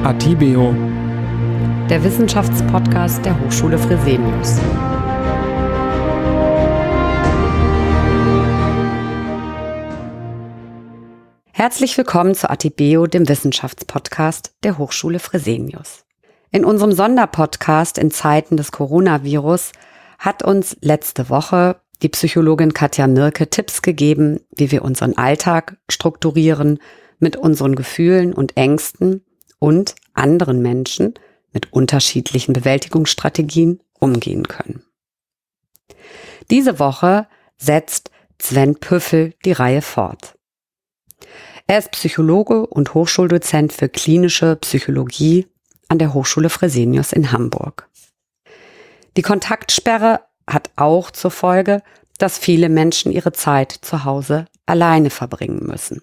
Atibeo, der Wissenschaftspodcast der Hochschule Fresenius. Herzlich willkommen zu Atibeo, dem Wissenschaftspodcast der Hochschule Fresenius. In unserem Sonderpodcast in Zeiten des Coronavirus hat uns letzte Woche die Psychologin Katja Mirke Tipps gegeben, wie wir unseren Alltag strukturieren, mit unseren Gefühlen und Ängsten und anderen Menschen mit unterschiedlichen Bewältigungsstrategien umgehen können. Diese Woche setzt Sven Püffel die Reihe fort. Er ist Psychologe und Hochschuldozent für klinische Psychologie an der Hochschule Fresenius in Hamburg. Die Kontaktsperre hat auch zur Folge, dass viele Menschen ihre Zeit zu Hause alleine verbringen müssen.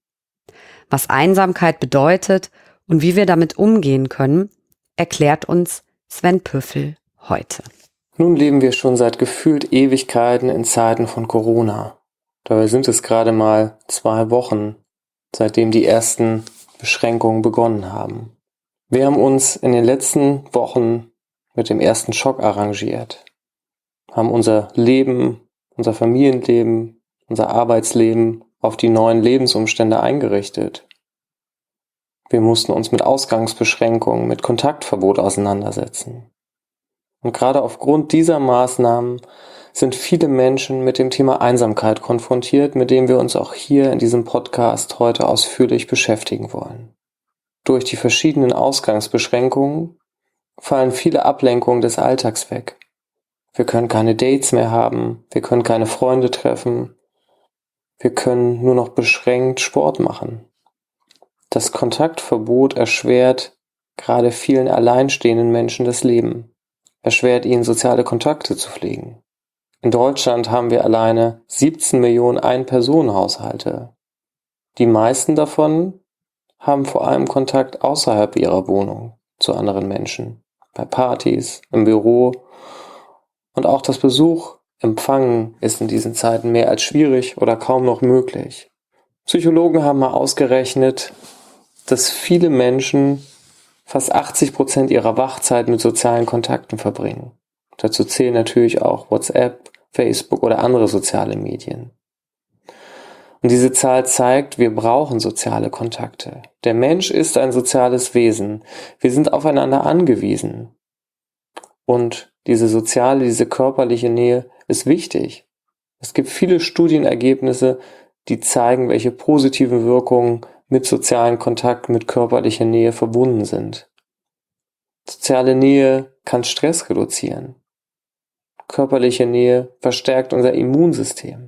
Was Einsamkeit bedeutet und wie wir damit umgehen können, erklärt uns Sven Püffel heute. Nun leben wir schon seit gefühlt Ewigkeiten in Zeiten von Corona. Dabei sind es gerade mal 2 Wochen, seitdem die ersten Beschränkungen begonnen haben. Wir haben uns in den letzten Wochen mit dem ersten Schock arrangiert, haben unser Leben, unser Familienleben, unser Arbeitsleben auf die neuen Lebensumstände eingerichtet. Wir mussten uns mit Ausgangsbeschränkungen, mit Kontaktverbot auseinandersetzen. Und gerade aufgrund dieser Maßnahmen sind viele Menschen mit dem Thema Einsamkeit konfrontiert, mit dem wir uns auch hier in diesem Podcast heute ausführlich beschäftigen wollen. Durch die verschiedenen Ausgangsbeschränkungen fallen viele Ablenkungen des Alltags weg. Wir können keine Dates mehr haben, wir können keine Freunde treffen, wir können nur noch beschränkt Sport machen. Das Kontaktverbot erschwert gerade vielen alleinstehenden Menschen das Leben, erschwert ihnen soziale Kontakte zu pflegen. In Deutschland haben wir alleine 17 Millionen Ein-Personen-Haushalte. Die meisten davon haben vor allem Kontakt außerhalb ihrer Wohnung zu anderen Menschen, bei Partys, im Büro. Und auch das Empfangen ist in diesen Zeiten mehr als schwierig oder kaum noch möglich. Psychologen haben mal ausgerechnet, dass viele Menschen fast 80% ihrer Wachzeit mit sozialen Kontakten verbringen. Dazu zählen natürlich auch WhatsApp, Facebook oder andere soziale Medien. Und diese Zahl zeigt, wir brauchen soziale Kontakte. Der Mensch ist ein soziales Wesen. Wir sind aufeinander angewiesen. Und diese körperliche Nähe ist wichtig. Es gibt viele Studienergebnisse, die zeigen, welche positiven Wirkungen mit sozialen Kontakt, mit körperlicher Nähe verbunden sind. Soziale Nähe kann Stress reduzieren. Körperliche Nähe verstärkt unser Immunsystem.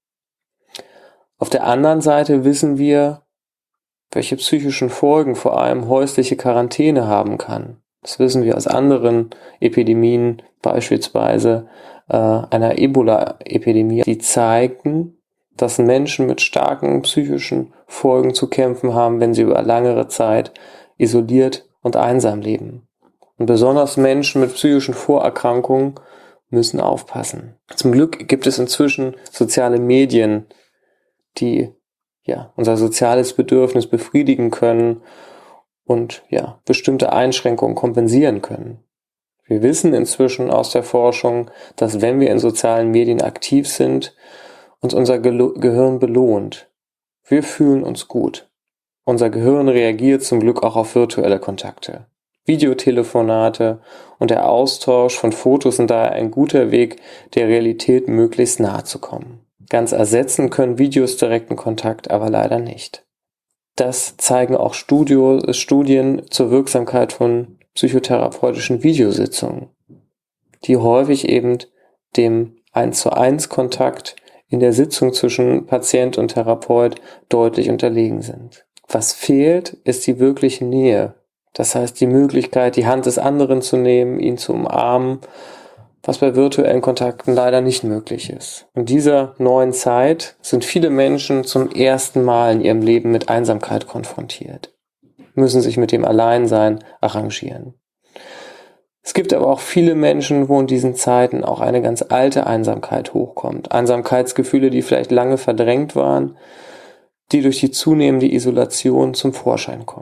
Auf der anderen Seite wissen wir, welche psychischen Folgen vor allem häusliche Quarantäne haben kann. Das wissen wir aus anderen Epidemien, beispielsweise einer Ebola-Epidemie, die zeigten, dass Menschen mit starken psychischen Folgen zu kämpfen haben, wenn sie über längere Zeit isoliert und einsam leben. Und besonders Menschen mit psychischen Vorerkrankungen müssen aufpassen. Zum Glück gibt es inzwischen soziale Medien, die unser soziales Bedürfnis befriedigen können und bestimmte Einschränkungen kompensieren können. Wir wissen inzwischen aus der Forschung, dass wenn wir in sozialen Medien aktiv sind, uns unser Gehirn belohnt. Wir fühlen uns gut. Unser Gehirn reagiert zum Glück auch auf virtuelle Kontakte. Videotelefonate und der Austausch von Fotos sind daher ein guter Weg, der Realität möglichst nahe zu kommen. Ganz ersetzen können Videos direkten Kontakt aber leider nicht. Das zeigen auch Studien zur Wirksamkeit von psychotherapeutischen Videositzungen, die häufig eben dem 1:1 Kontakt in der Sitzung zwischen Patient und Therapeut deutlich unterlegen sind. Was fehlt, ist die wirkliche Nähe. Das heißt, die Möglichkeit, die Hand des anderen zu nehmen, ihn zu umarmen, was bei virtuellen Kontakten leider nicht möglich ist. In dieser neuen Zeit sind viele Menschen zum ersten Mal in ihrem Leben mit Einsamkeit konfrontiert, müssen sich mit dem Alleinsein arrangieren. Es gibt aber auch viele Menschen, wo in diesen Zeiten auch eine ganz alte Einsamkeit hochkommt. Einsamkeitsgefühle, die vielleicht lange verdrängt waren, die durch die zunehmende Isolation zum Vorschein kommen.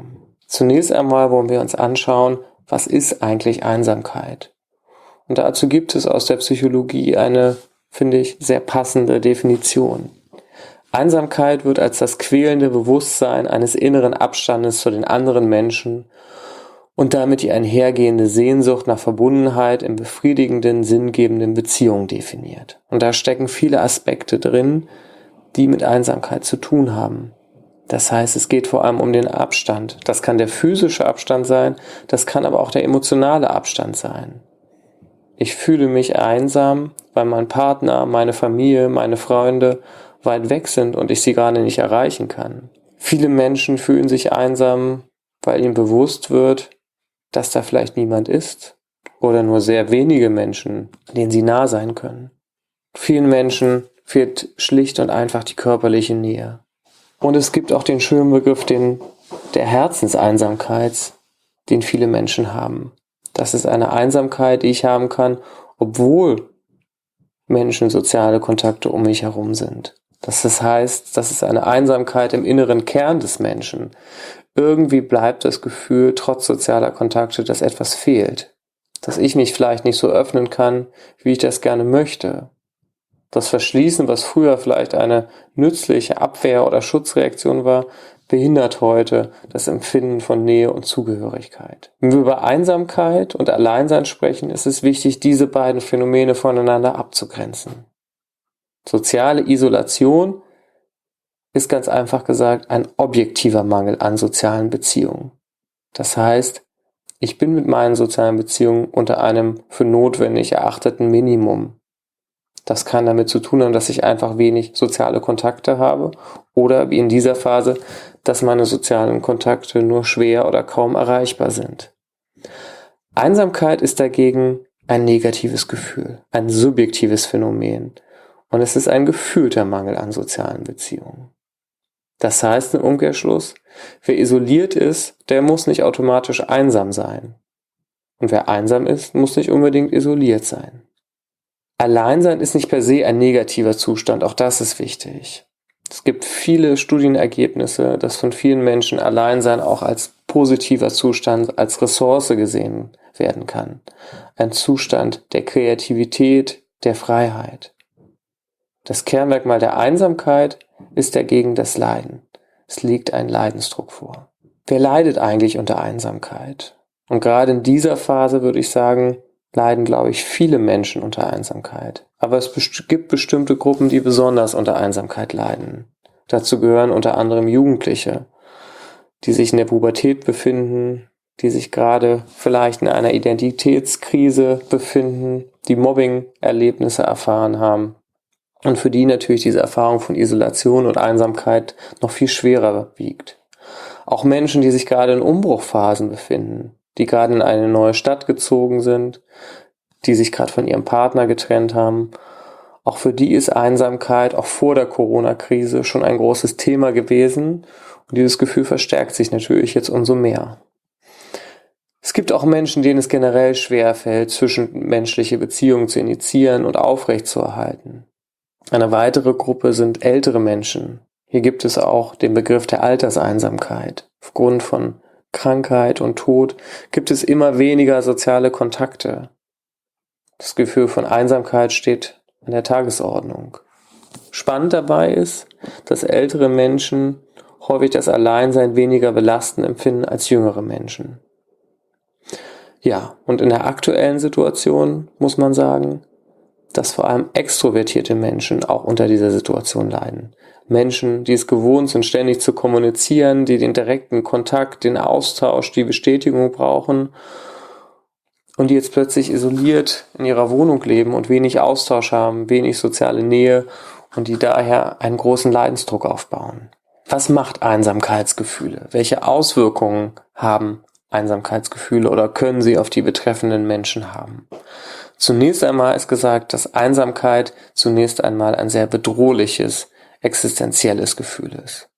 Zunächst einmal wollen wir uns anschauen, was ist eigentlich Einsamkeit? Und dazu gibt es aus der Psychologie eine, finde ich, sehr passende Definition. Einsamkeit wird als das quälende Bewusstsein eines inneren Abstandes zu den anderen Menschen und damit die einhergehende Sehnsucht nach Verbundenheit in befriedigenden, sinngebenden Beziehungen definiert. Und da stecken viele Aspekte drin, die mit Einsamkeit zu tun haben. Das heißt, es geht vor allem um den Abstand. Das kann der physische Abstand sein, das kann aber auch der emotionale Abstand sein. Ich fühle mich einsam, weil mein Partner, meine Familie, meine Freunde weit weg sind und ich sie gerade nicht erreichen kann. Viele Menschen fühlen sich einsam, weil ihnen bewusst wird, dass da vielleicht niemand ist oder nur sehr wenige Menschen, denen sie nah sein können. Vielen Menschen fehlt schlicht und einfach die körperliche Nähe. Und es gibt auch den schönen Begriff der Herzenseinsamkeit, den viele Menschen haben. Das ist eine Einsamkeit, die ich haben kann, obwohl Menschen soziale Kontakte um mich herum sind. Das heißt, das ist eine Einsamkeit im inneren Kern des Menschen. Irgendwie bleibt das Gefühl, trotz sozialer Kontakte, dass etwas fehlt. Dass ich mich vielleicht nicht so öffnen kann, wie ich das gerne möchte. Das Verschließen, was früher vielleicht eine nützliche Abwehr- oder Schutzreaktion war, behindert heute das Empfinden von Nähe und Zugehörigkeit. Wenn wir über Einsamkeit und Alleinsein sprechen, ist es wichtig, diese beiden Phänomene voneinander abzugrenzen. Soziale Isolation ist ganz einfach gesagt ein objektiver Mangel an sozialen Beziehungen. Das heißt, ich bin mit meinen sozialen Beziehungen unter einem für notwendig erachteten Minimum. Das kann damit zu tun haben, dass ich einfach wenig soziale Kontakte habe oder wie in dieser Phase, dass meine sozialen Kontakte nur schwer oder kaum erreichbar sind. Einsamkeit ist dagegen ein negatives Gefühl, ein subjektives Phänomen und es ist ein gefühlter Mangel an sozialen Beziehungen. Das heißt im Umkehrschluss, wer isoliert ist, der muss nicht automatisch einsam sein. Und wer einsam ist, muss nicht unbedingt isoliert sein. Alleinsein ist nicht per se ein negativer Zustand, auch das ist wichtig. Es gibt viele Studienergebnisse, dass von vielen Menschen Alleinsein auch als positiver Zustand, als Ressource gesehen werden kann. Ein Zustand der Kreativität, der Freiheit. Das Kernmerkmal der Einsamkeit ist dagegen das Leiden. Es liegt ein Leidensdruck vor. Wer leidet eigentlich unter Einsamkeit? Und gerade in dieser Phase würde ich sagen, leiden, glaube ich, viele Menschen unter Einsamkeit. Aber es gibt bestimmte Gruppen, die besonders unter Einsamkeit leiden. Dazu gehören unter anderem Jugendliche, die sich in der Pubertät befinden, die sich gerade vielleicht in einer Identitätskrise befinden, die Mobbing-Erlebnisse erfahren haben und für die natürlich diese Erfahrung von Isolation und Einsamkeit noch viel schwerer wiegt. Auch Menschen, die sich gerade in Umbruchphasen befinden, die gerade in eine neue Stadt gezogen sind, die sich gerade von ihrem Partner getrennt haben. Auch für die ist Einsamkeit auch vor der Corona-Krise schon ein großes Thema gewesen und dieses Gefühl verstärkt sich natürlich jetzt umso mehr. Es gibt auch Menschen, denen es generell schwerfällt, zwischenmenschliche Beziehungen zu initiieren und aufrechtzuerhalten. Eine weitere Gruppe sind ältere Menschen. Hier gibt es auch den Begriff der Alterseinsamkeit. Aufgrund von Krankheit und Tod gibt es immer weniger soziale Kontakte. Das Gefühl von Einsamkeit steht an der Tagesordnung. Spannend dabei ist, dass ältere Menschen häufig das Alleinsein weniger belastend empfinden als jüngere Menschen. Ja, und in der aktuellen Situation muss man sagen, dass vor allem extrovertierte Menschen auch unter dieser Situation leiden. Menschen, die es gewohnt sind, ständig zu kommunizieren, die den direkten Kontakt, den Austausch, die Bestätigung brauchen und die jetzt plötzlich isoliert in ihrer Wohnung leben und wenig Austausch haben, wenig soziale Nähe und die daher einen großen Leidensdruck aufbauen. Was macht Einsamkeitsgefühle? Welche Auswirkungen haben Einsamkeitsgefühle oder können sie auf die betreffenden Menschen haben? Zunächst einmal ist gesagt, dass Einsamkeit zunächst einmal ein sehr bedrohliches, existenzielles Gefühl ist.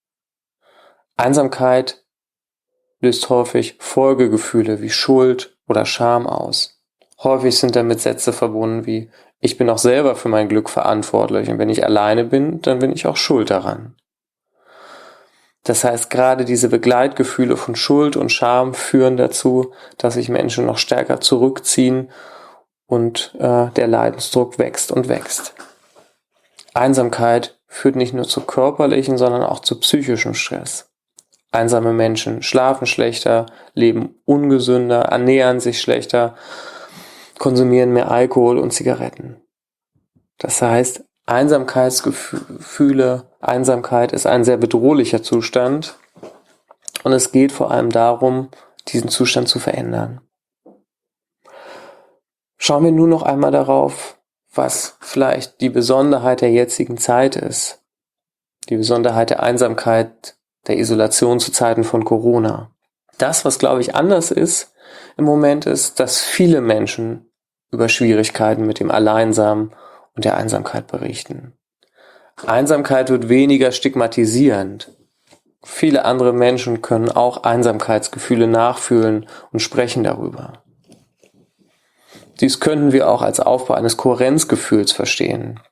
Einsamkeit löst häufig Folgegefühle wie Schuld oder Scham aus. Häufig sind damit Sätze verbunden wie: Ich bin auch selber für mein Glück verantwortlich und wenn ich alleine bin, dann bin ich auch schuld daran. Das heißt, gerade diese Begleitgefühle von Schuld und Scham führen dazu, dass sich Menschen noch stärker zurückziehen und der Leidensdruck wächst und wächst. Einsamkeit führt nicht nur zu körperlichen, sondern auch zu psychischem Stress. Einsame Menschen schlafen schlechter, leben ungesünder, ernähren sich schlechter, konsumieren mehr Alkohol und Zigaretten. Das heißt, Einsamkeit ist ein sehr bedrohlicher Zustand und es geht vor allem darum, diesen Zustand zu verändern. Schauen wir nun noch einmal darauf, was vielleicht die Besonderheit der jetzigen Zeit ist. Die Besonderheit der Einsamkeit, der Isolation zu Zeiten von Corona. Das, was glaube ich anders ist im Moment, ist, dass viele Menschen über Schwierigkeiten mit dem Alleinsein und der Einsamkeit berichten. Einsamkeit wird weniger stigmatisierend. Viele andere Menschen können auch Einsamkeitsgefühle nachfühlen und sprechen darüber. Dies könnten wir auch als Aufbau eines Kohärenzgefühls verstehen,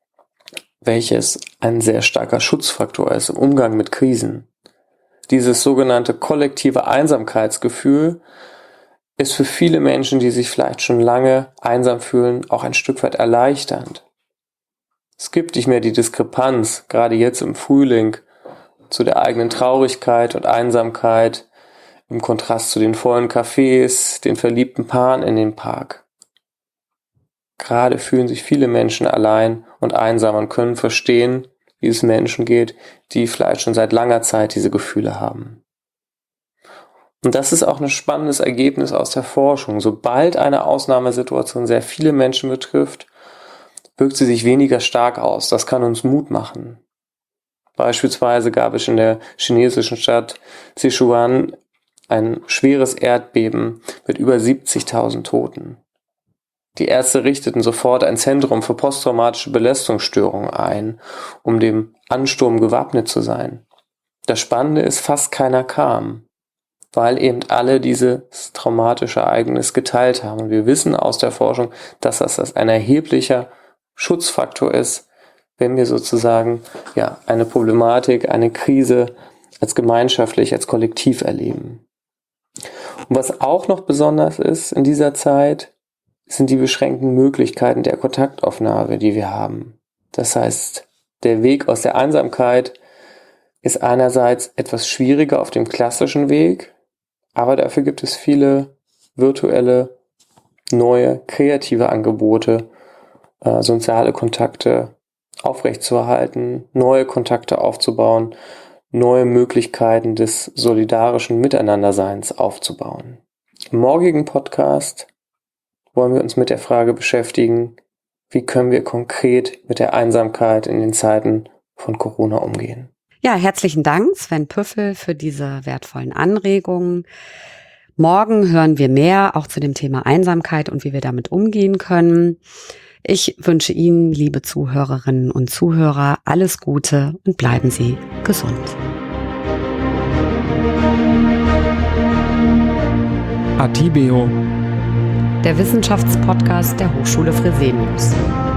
welches ein sehr starker Schutzfaktor ist im Umgang mit Krisen. Dieses sogenannte kollektive Einsamkeitsgefühl ist für viele Menschen, die sich vielleicht schon lange einsam fühlen, auch ein Stück weit erleichternd. Es gibt nicht mehr die Diskrepanz, gerade jetzt im Frühling, zu der eigenen Traurigkeit und Einsamkeit im Kontrast zu den vollen Cafés, den verliebten Paaren in den Park. Gerade fühlen sich viele Menschen allein und einsam und können verstehen, wie es Menschen geht, die vielleicht schon seit langer Zeit diese Gefühle haben. Und das ist auch ein spannendes Ergebnis aus der Forschung. Sobald eine Ausnahmesituation sehr viele Menschen betrifft, wirkt sie sich weniger stark aus. Das kann uns Mut machen. Beispielsweise gab es in der chinesischen Stadt Sichuan ein schweres Erdbeben mit über 70.000 Toten. Die Ärzte richteten sofort ein Zentrum für posttraumatische Belastungsstörungen ein, um dem Ansturm gewappnet zu sein. Das Spannende ist, fast keiner kam, weil eben alle dieses traumatische Ereignis geteilt haben. Und wir wissen aus der Forschung, dass das ein erheblicher Schutzfaktor ist, wenn wir sozusagen eine Problematik, eine Krise als gemeinschaftlich, als kollektiv erleben. Und was auch noch besonders ist in dieser Zeit, sind die beschränkten Möglichkeiten der Kontaktaufnahme, die wir haben. Das heißt, der Weg aus der Einsamkeit ist einerseits etwas schwieriger auf dem klassischen Weg, aber dafür gibt es viele virtuelle, neue, kreative Angebote, soziale Kontakte aufrechtzuerhalten, neue Kontakte aufzubauen, neue Möglichkeiten des solidarischen Miteinanderseins aufzubauen. Im morgigen Podcast wollen wir uns mit der Frage beschäftigen, wie können wir konkret mit der Einsamkeit in den Zeiten von Corona umgehen. Ja, herzlichen Dank, Sven Püffel, für diese wertvollen Anregungen. Morgen hören wir mehr auch zu dem Thema Einsamkeit und wie wir damit umgehen können. Ich wünsche Ihnen, liebe Zuhörerinnen und Zuhörer, alles Gute und bleiben Sie gesund. Atibeo, Der Wissenschaftspodcast der Hochschule Fresenius.